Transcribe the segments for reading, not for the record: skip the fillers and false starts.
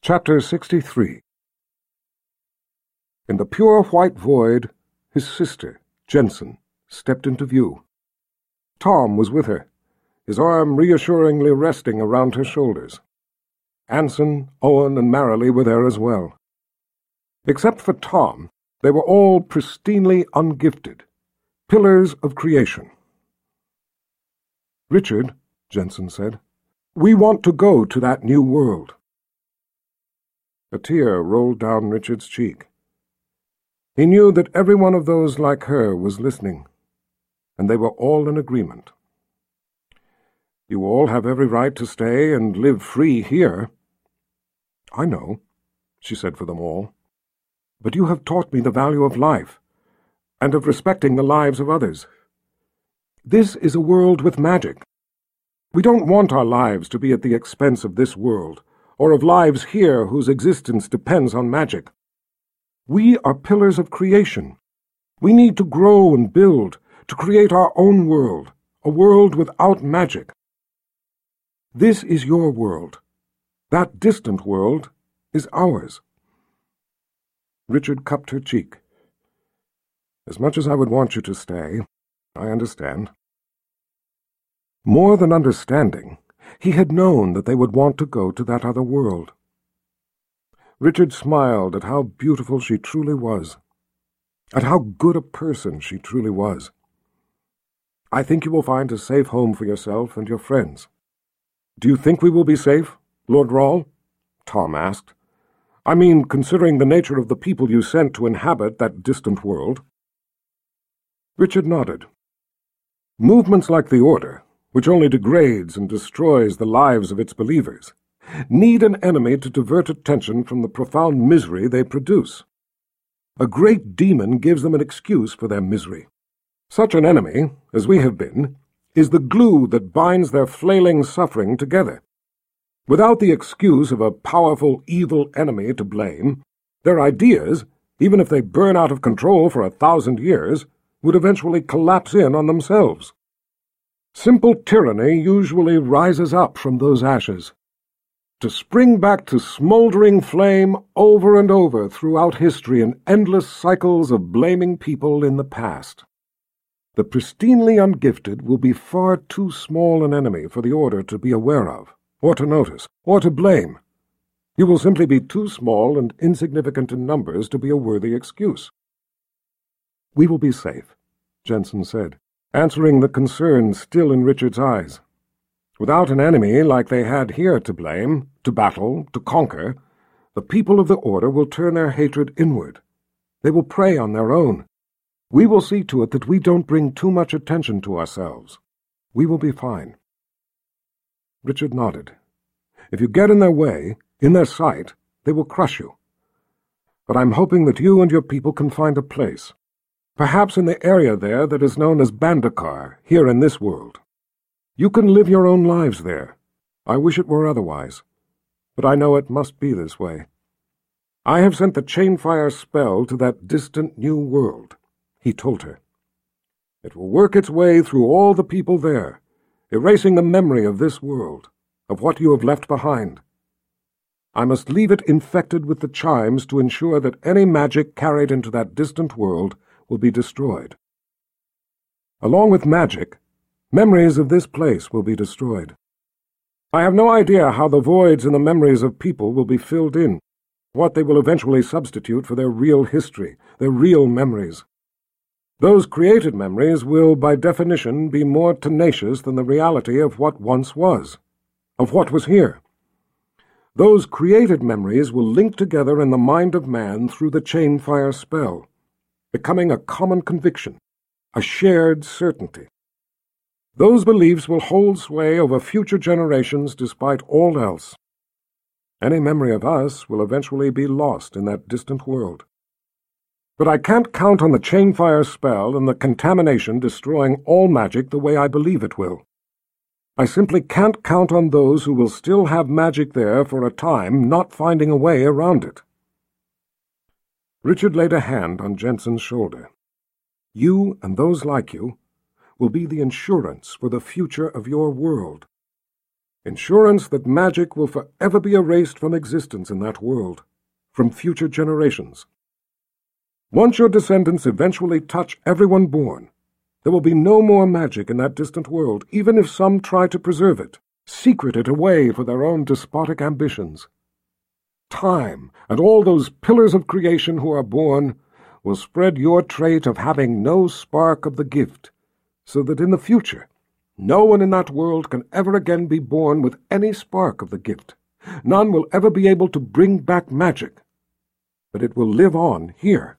Chapter 63. In the pure white void, his sister, Jensen, stepped into view. Tom was with her, his arm reassuringly resting around her shoulders. Anson, Owen, and Marilee were there as well. Except for Tom, they were all pristinely ungifted, pillars of creation. "Richard," Jensen said, "we want to go to that new world." A tear rolled down Richard's cheek. He knew that every one of those like her was listening, and they were all in agreement. "You all have every right to stay and live free here." "I know," she said for them all, "but you have taught me the value of life, and of respecting the lives of others. This is a world with magic. We don't want our lives to be at the expense of this world, or of lives here whose existence depends on magic. We are pillars of creation. We need to grow and build, to create our own world, a world without magic. This is your world. That distant world is ours." Richard cupped her cheek. "As much as I would want you to stay, I understand." More than understanding, he had known that they would want to go to that other world. Richard smiled at how beautiful she truly was, at how good a person she truly was. "I think you will find a safe home for yourself and your friends." "Do you think we will be safe, Lord Rawle?" Tom asked. "I mean, considering the nature of the people you sent to inhabit that distant world." Richard nodded. "Movements like the Order, which only degrades and destroys the lives of its believers, need an enemy to divert attention from the profound misery they produce. A great demon gives them an excuse for their misery. Such an enemy, as we have been, is the glue that binds their flailing suffering together. Without the excuse of a powerful evil enemy to blame, their ideas, even if they burn out of control for 1,000 years, would eventually collapse in on themselves. Simple tyranny usually rises up from those ashes, to spring back to smoldering flame over and over throughout history in endless cycles of blaming people in the past. The pristinely ungifted will be far too small an enemy for the Order to be aware of, or to notice, or to blame. You will simply be too small and insignificant in numbers to be a worthy excuse." "We will be safe," Jensen said, answering the concern still in Richard's eyes. Without an enemy like they had here to blame, to battle, to conquer, the people of the Order will turn their hatred inward. They will prey on their own. We will see to it that we don't bring too much attention to ourselves. We will be fine." Richard nodded. "If you get in their way, in their sight, they will crush you. But I'm hoping that you and your people can find a place. Perhaps in the area there that is known as Bandakar, here in this world. You can live your own lives there. I wish it were otherwise, but I know it must be this way. I have sent the Chainfire spell to that distant new world," he told her. "It will work its way through all the people there, erasing the memory of this world, of what you have left behind. I must leave it infected with the chimes to ensure that any magic carried into that distant world will be destroyed. Along with magic, memories of this place will be destroyed. I have no idea how the voids in the memories of people will be filled in, what they will eventually substitute for their real history, their real memories. Those created memories will, by definition, be more tenacious than the reality of what once was, of what was here. Those created memories will link together in the mind of man through the Chainfire spell, becoming a common conviction, a shared certainty. Those beliefs will hold sway over future generations despite all else. Any memory of us will eventually be lost in that distant world. But I can't count on the Chainfire spell and the contamination destroying all magic the way I believe it will. I simply can't count on those who will still have magic there for a time not finding a way around it." Richard laid a hand on Jensen's shoulder. "You and those like you will be the insurance for the future of your world. insurance that magic will forever be erased from existence in that world, from future generations. Once your descendants eventually touch everyone born, there will be no more magic in that distant world, even if some try to preserve it, secret it away for their own despotic ambitions. Time and all those pillars of creation who are born will spread your trait of having no spark of the gift, so that in the future no one in that world can ever again be born with any spark of the gift. None will ever be able to bring back magic, but it will live on here.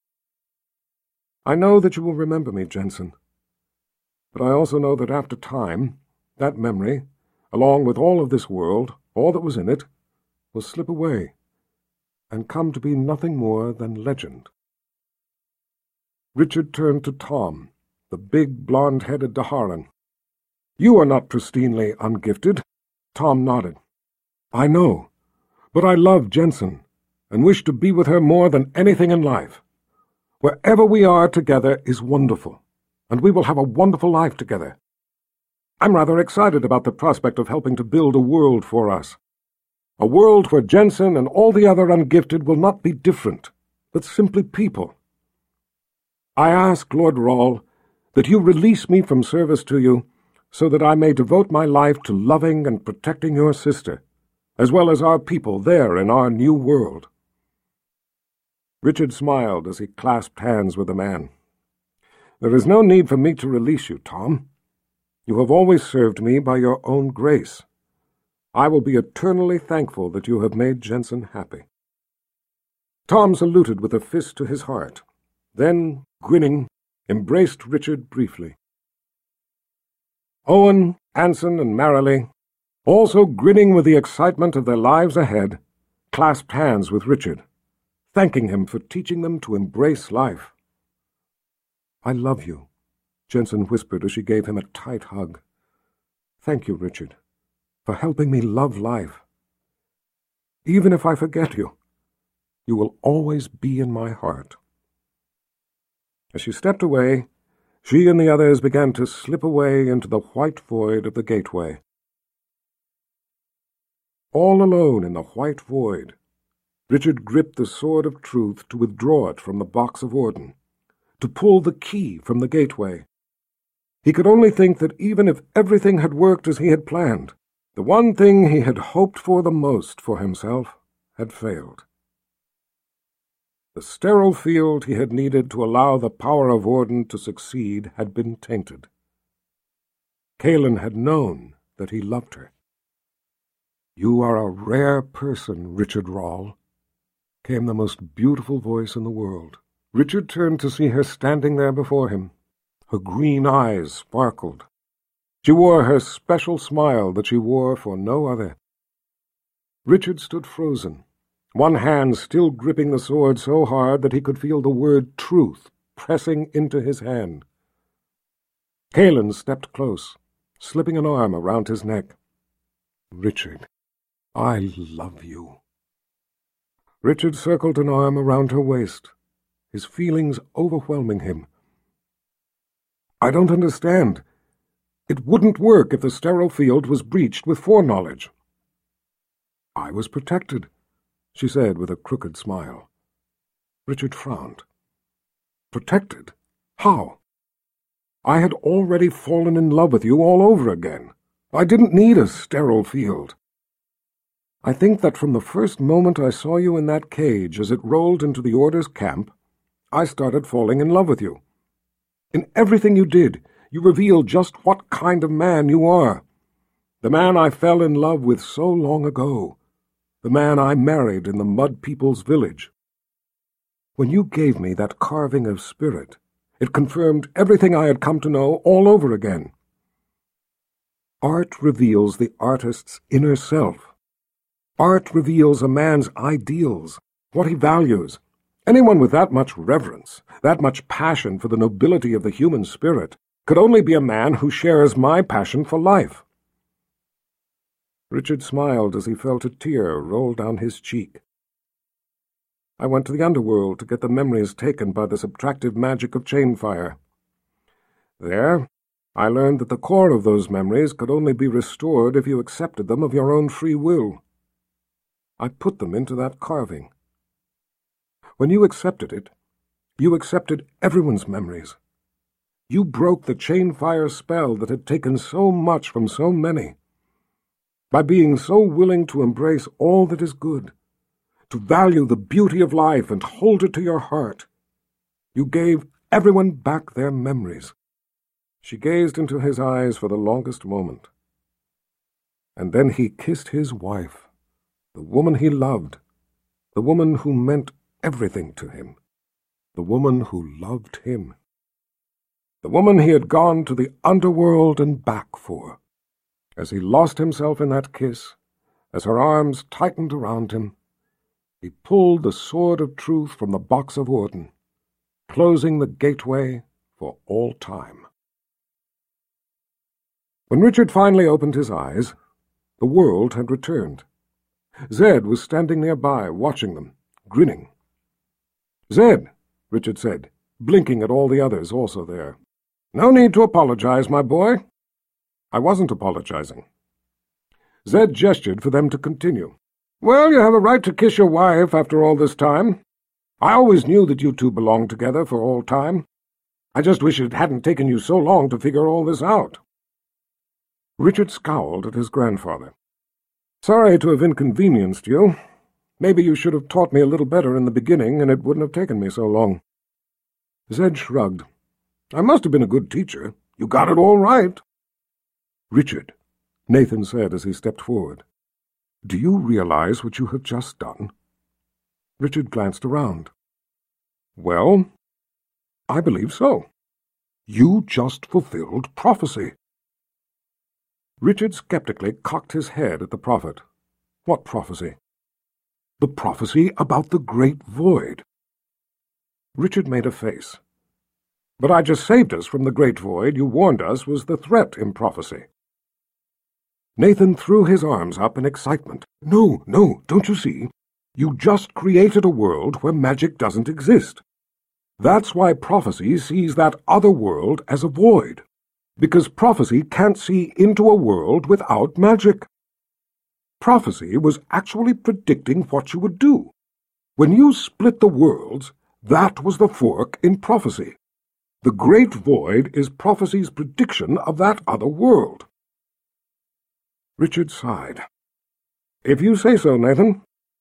I know that you will remember me, Jensen, but I also know that after time, that memory, along with all of this world, all that was in it, will slip away and come to be nothing more than legend. Richard turned to Tom, the big, blonde-headed Daharan. You are not pristinely ungifted. Tom nodded. I know, but I love Jensen, and wish to be with her more than anything in life. Wherever we are together is wonderful, and we will have a wonderful life together. I'm rather excited about the prospect of helping to build a world for us. A world where Jensen and all the other ungifted will not be different, but simply people. I ask, Lord Rawle, that you release me from service to you, so that I may devote my life to loving and protecting your sister, as well as our people there in our new world. Richard smiled as he clasped hands with the man. There is no need for me to release you, Tom. You have always served me by your own grace. I will be eternally thankful that you have made Jensen happy. Tom saluted with a fist to his heart, then, grinning, embraced Richard briefly. Owen, Anson, and Marilee, also grinning with the excitement of their lives ahead, clasped hands with Richard, thanking him for teaching them to embrace life. I love you, Jensen whispered as she gave him a tight hug. Thank you, Richard, for helping me love life. Even if I forget you, you will always be in my heart. As she stepped away, she and the others began to slip away into the white void of the gateway. All alone in the white void, Richard gripped the sword of truth to withdraw it from the box of Orden, to pull the key from the gateway. He could only think that even if everything had worked as he had planned, the one thing he had hoped for the most for himself had failed. The sterile field he had needed to allow the power of Orden to succeed had been tainted. Kaelin had known that he loved her. You are a rare person, Richard Rawle, came the most beautiful voice in the world. Richard turned to see her standing there before him. Her green eyes sparkled. She wore her special smile that she wore for no other. Richard stood frozen, one hand still gripping the sword so hard that he could feel the word truth pressing into his hand. Kaelin stepped close, slipping an arm around his neck. Richard, I love you. Richard circled an arm around her waist, his feelings overwhelming him. I don't understand. It wouldn't work if the sterile field was breached with foreknowledge. I was protected, she said with a crooked smile. Richard frowned. Protected? How? I had already fallen in love with you all over again. I didn't need a sterile field. I think that from the first moment I saw you in that cage as it rolled into the Order's camp, I started falling in love with you. In everything you did, you revealed just what kind of man you are. The man I fell in love with so long ago. The man I married in the Mud People's village. When you gave me that carving of spirit, it confirmed everything I had come to know all over again. Art reveals the artist's inner self. Art reveals a man's ideals, what he values. Anyone with that much reverence, that much passion for the nobility of the human spirit, could only be a man who shares my passion for life. Richard smiled as he felt a tear roll down his cheek. I went to the underworld to get the memories taken by the subtractive magic of chain fire. There, I learned that the core of those memories could only be restored if you accepted them of your own free will. I put them into that carving. When you accepted it, you accepted everyone's memories. You broke the chain fire spell that had taken so much from so many. By being so willing to embrace all that is good, to value the beauty of life and hold it to your heart, you gave everyone back their memories. She gazed into his eyes for the longest moment. And then he kissed his wife, the woman he loved, the woman who meant everything to him, the woman who loved him, the woman he had gone to the underworld and back for. As he lost himself in that kiss, as her arms tightened around him, he pulled the sword of truth from the box of Orden, closing the gateway for all time. When Richard finally opened his eyes, the world had returned. Zed was standing nearby, watching them, grinning. "Zed," Richard said, blinking at all the others also there. "No need to apologize, my boy." I wasn't apologizing. Zed gestured for them to continue. "Well, you have a right to kiss your wife after all this time. I always knew that you two belonged together for all time. I just wish it hadn't taken you so long to figure all this out." Richard scowled at his grandfather. "Sorry to have inconvenienced you. Maybe you should have taught me a little better in the beginning, and it wouldn't have taken me so long." Zed shrugged. "I must have been a good teacher. You got it all right." "Richard," Nathan said as he stepped forward, "do you realize what you have just done?" Richard glanced around. "Well, I believe so. You just fulfilled prophecy." Richard skeptically cocked his head at the prophet. "What prophecy?" "The prophecy about the Great Void." Richard made a face. "But I just saved us from the Great Void you warned us was the threat in prophecy." Nathan threw his arms up in excitement. No, don't you see? You just created a world where magic doesn't exist. That's why prophecy sees that other world as a void, because prophecy can't see into a world without magic. Prophecy was actually predicting what you would do. When you split the worlds, that was the fork in prophecy. The Great Void is prophecy's prediction of that other world. Richard sighed. "If you say so, Nathan."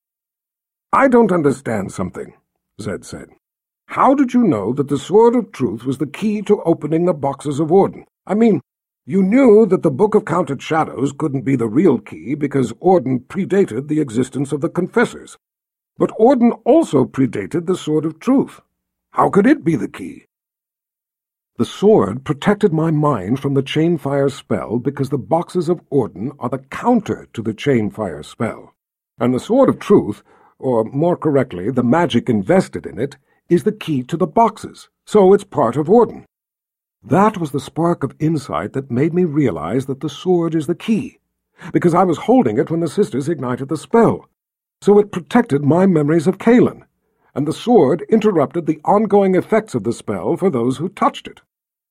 "I don't understand something," Zed said. "How did you know that the Sword of Truth was the key to opening the boxes of Orden? I mean, you knew that the Book of Counted Shadows couldn't be the real key because Orden predated the existence of the Confessors. But Orden also predated the Sword of Truth. How could it be the key?" "The sword protected my mind from the chain fire spell because the boxes of Orden are the counter to the chain fire spell. And the Sword of Truth, or more correctly, the magic invested in it, is the key to the boxes, so it's part of Orden. That was the spark of insight that made me realize that the sword is the key, because I was holding it when the sisters ignited the spell. So it protected my memories of Kaelin, and the sword interrupted the ongoing effects of the spell for those who touched it."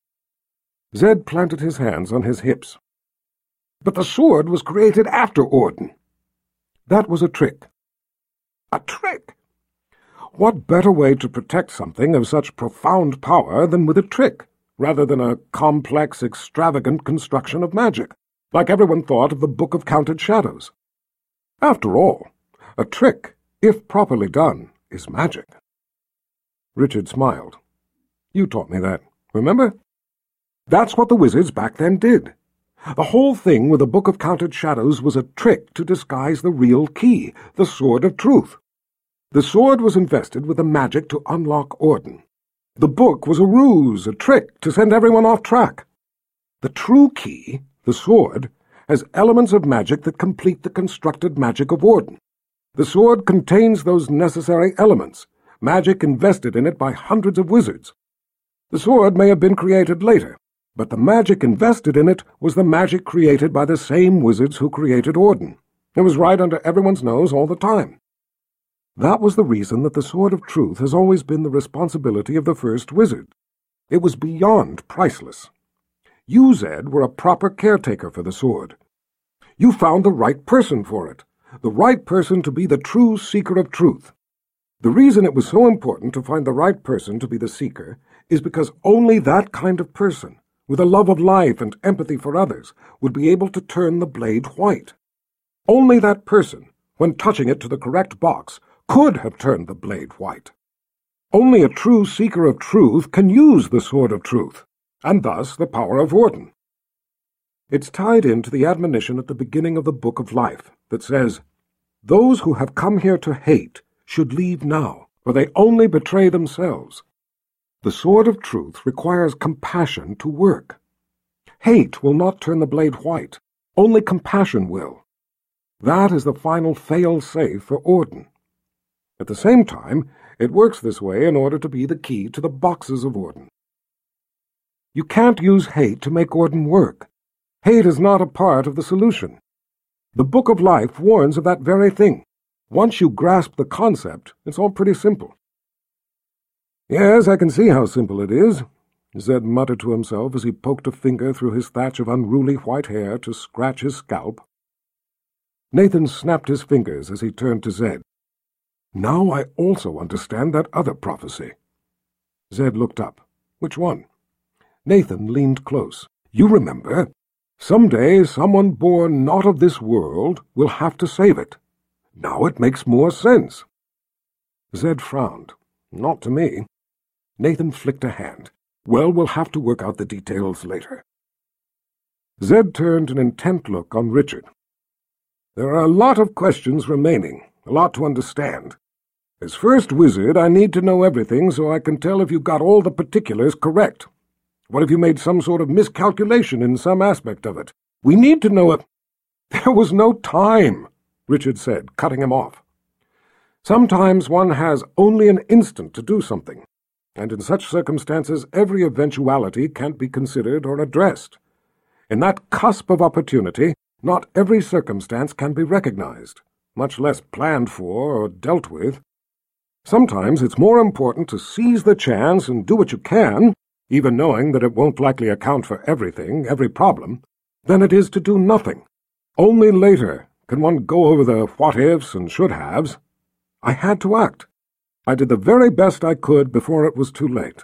Zed planted his hands on his hips. "But the sword was created after Orden." "That was a trick." "A trick? What better way to protect something of such profound power than with a trick, rather than a complex, extravagant construction of magic, like everyone thought of the Book of Counted Shadows? After all, a trick, if properly done, is magic." Richard smiled. "You taught me that, remember? That's what the wizards back then did. The whole thing with the Book of Counted Shadows was a trick to disguise the real key, the Sword of Truth. The sword was invested with the magic to unlock Orden. The book was a ruse, a trick to send everyone off track. The true key, the sword, has elements of magic that complete the constructed magic of Orden. The sword contains those necessary elements, magic invested in it by hundreds of wizards. The sword may have been created later, but the magic invested in it was the magic created by the same wizards who created Orden. It was right under everyone's nose all the time. That was the reason that the Sword of Truth has always been the responsibility of the first wizard. It was beyond priceless. You, Zed, were a proper caretaker for the sword. You found the right person for it, the right person to be the true seeker of truth. The reason it was so important to find the right person to be the seeker is because only that kind of person, with a love of life and empathy for others, would be able to turn the blade white. Only that person, when touching it to the correct box, could have turned the blade white. Only a true seeker of truth can use the sword of truth, and thus the power of Warden. It's tied into the admonition at the beginning of the Book of Life that says, "Those who have come here to hate should leave now, for they only betray themselves." The sword of truth requires compassion to work. Hate will not turn the blade white. Only compassion will. That is the final fail-safe for Orden. At the same time, it works this way in order to be the key to the boxes of Orden. You can't use hate to make Orden work. Hate is not a part of the solution. The Book of Life warns of that very thing. Once you grasp the concept, it's all pretty simple. "Yes, I can see how simple it is," Zed muttered to himself as he poked a finger through his thatch of unruly white hair to scratch his scalp. Nathan snapped his fingers as he turned to Zed. "Now I also understand that other prophecy." Zed looked up. "Which one?" Nathan leaned close. "You remember? Someday someone born not of this world will have to save it. Now it makes more sense." Zed frowned. "Not to me." Nathan flicked a hand. "Well, we'll have to work out the details later." Zed turned an intent look on Richard. "There are a lot of questions remaining, a lot to understand. As first wizard, I need to know everything so I can tell if you got all the particulars correct. What if you made some sort of miscalculation in some aspect of it? We need to know it." "There was no time," Richard said, cutting him off. "Sometimes one has only an instant to do something, and in such circumstances every eventuality can't be considered or addressed. In that cusp of opportunity, not every circumstance can be recognized, much less planned for or dealt with. Sometimes it's more important to seize the chance and do what you can, even knowing that it won't likely account for everything, every problem, than it is to do nothing. Only later can one go over the what-ifs and should-haves. I had to act. I did the very best I could before it was too late."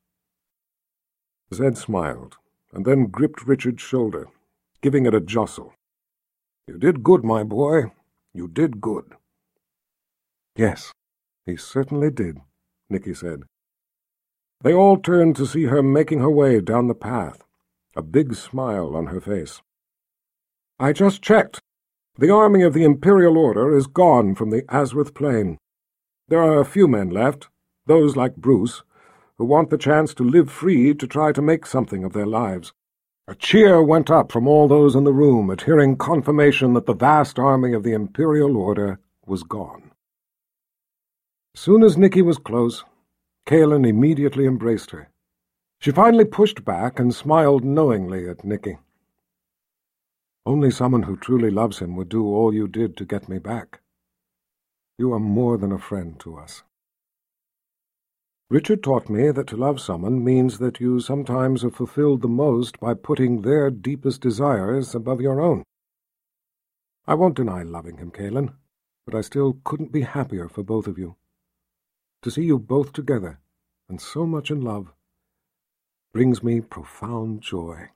Zed smiled, and then gripped Richard's shoulder, giving it a jostle. "You did good, my boy. You did good." "Yes, he certainly did," Nicky said. They all turned to see her making her way down the path, a big smile on her face. "I just checked. The army of the Imperial Order is gone from the Azrith Plain. There are a few men left, those like Bruce, who want the chance to live free to try to make something of their lives." A cheer went up from all those in the room at hearing confirmation that the vast army of the Imperial Order was gone. As soon as Nicky was close, Kaelin immediately embraced her. She finally pushed back and smiled knowingly at Nicky. "Only someone who truly loves him would do all you did to get me back. You are more than a friend to us." "Richard taught me that to love someone means that you sometimes are fulfilled the most by putting their deepest desires above your own. I won't deny loving him, Kaelin, but I still couldn't be happier for both of you. To see you both together, and so much in love, brings me profound joy."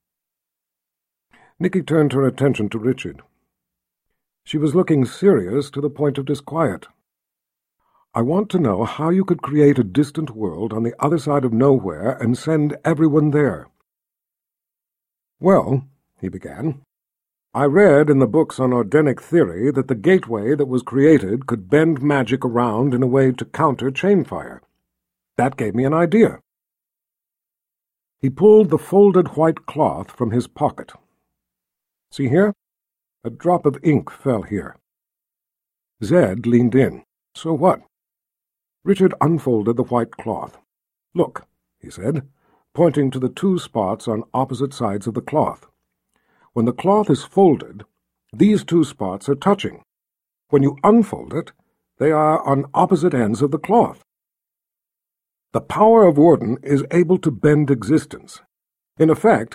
Nicky turned her attention to Richard. She was looking serious to the point of disquiet. "I want to know how you could create a distant world on the other side of nowhere and send everyone there." "Well," he began, "I read in the books on Ordenic theory that the gateway that was created could bend magic around in a way to counter chainfire. That gave me an idea." He pulled the folded white cloth from his pocket. "See here? A drop of ink fell here." Zed leaned in. "So what?" Richard unfolded the white cloth. "Look," he said, pointing to the two spots on opposite sides of the cloth. "When the cloth is folded, these two spots are touching. When you unfold it, they are on opposite ends of the cloth. The power of Warden is able to bend existence. In effect,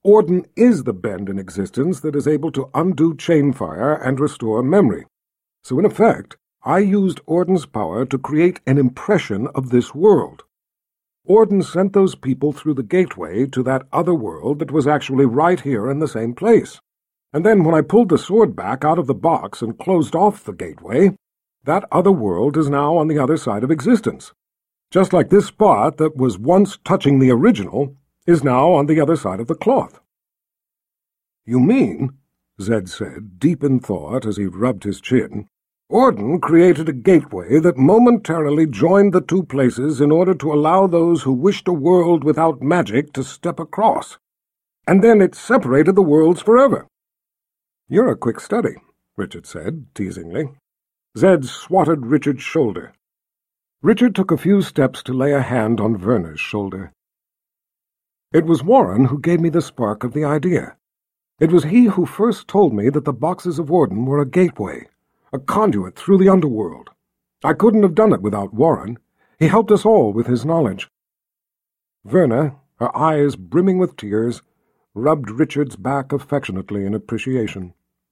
Orden is the bend in existence that is able to undo chain fire and restore memory. So in effect, I used Orden's power to create an impression of this world. Orden sent those people through the gateway to that other world that was actually right here in the same place. And then when I pulled the sword back out of the box and closed off the gateway, that other world is now on the other side of existence. Just like this spot that was once touching the original is now on the other side of the cloth. "You mean," Zed said, deep in thought as he rubbed his chin, "Orden created a gateway that momentarily joined the two places in order to allow those who wished a world without magic to step across. And then it separated the worlds forever." "You're a quick study," Richard said, teasingly. Zed swatted Richard's shoulder. Richard took a few steps to lay a hand on Werner's shoulder. "It was Warren who gave me the spark of the idea. It was he who first told me that the boxes of Orden were a gateway, a conduit through the underworld. I couldn't have done it without Warren. He helped us all with his knowledge." Werner, her eyes brimming with tears, rubbed Richard's back affectionately in appreciation.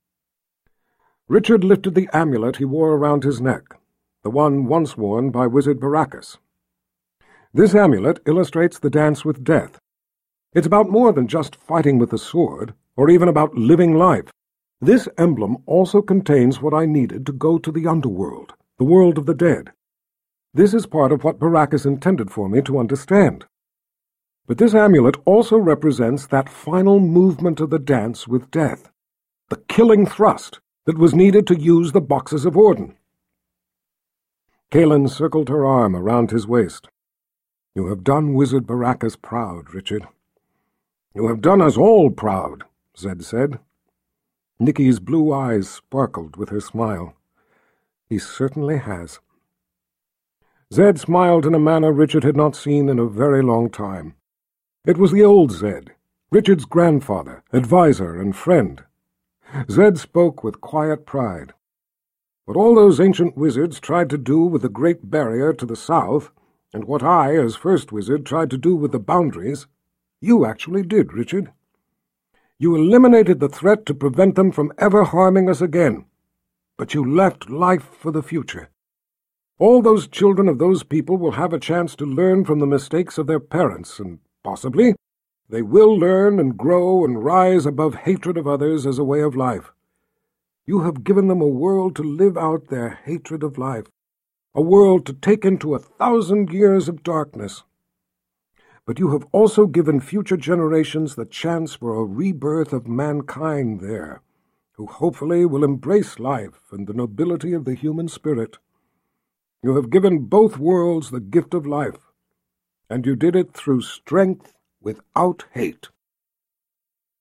Richard lifted the amulet he wore around his neck, the one once worn by Wizard Baracus. "This amulet illustrates the dance with death. It's about more than just fighting with the sword, or even about living life. This emblem also contains what I needed to go to the underworld, the world of the dead. This is part of what Baracus intended for me to understand. But this amulet also represents that final movement of the dance with death, the killing thrust that was needed to use the boxes of Orden." Kaelin circled her arm around his waist. "You have done Wizard Baracus proud, Richard." "You have done us all proud," Zed said. Nikki's blue eyes sparkled with her smile. "He certainly has." Zed smiled in a manner Richard had not seen in a very long time. It was the old Zed, Richard's grandfather, advisor, and friend. Zed spoke with quiet pride. "What all those ancient wizards tried to do with the Great Barrier to the south, and what I, as first wizard, tried to do with the boundaries, you actually did, Richard. You eliminated the threat to prevent them from ever harming us again, but you left life for the future. All those children of those people will have a chance to learn from the mistakes of their parents, and possibly they will learn and grow and rise above hatred of others as a way of life. You have given them a world to live out their hatred of life, a world to take into 1,000 years of darkness. But you have also given future generations the chance for a rebirth of mankind there, who hopefully will embrace life and the nobility of the human spirit. You have given both worlds the gift of life, and you did it through strength without hate."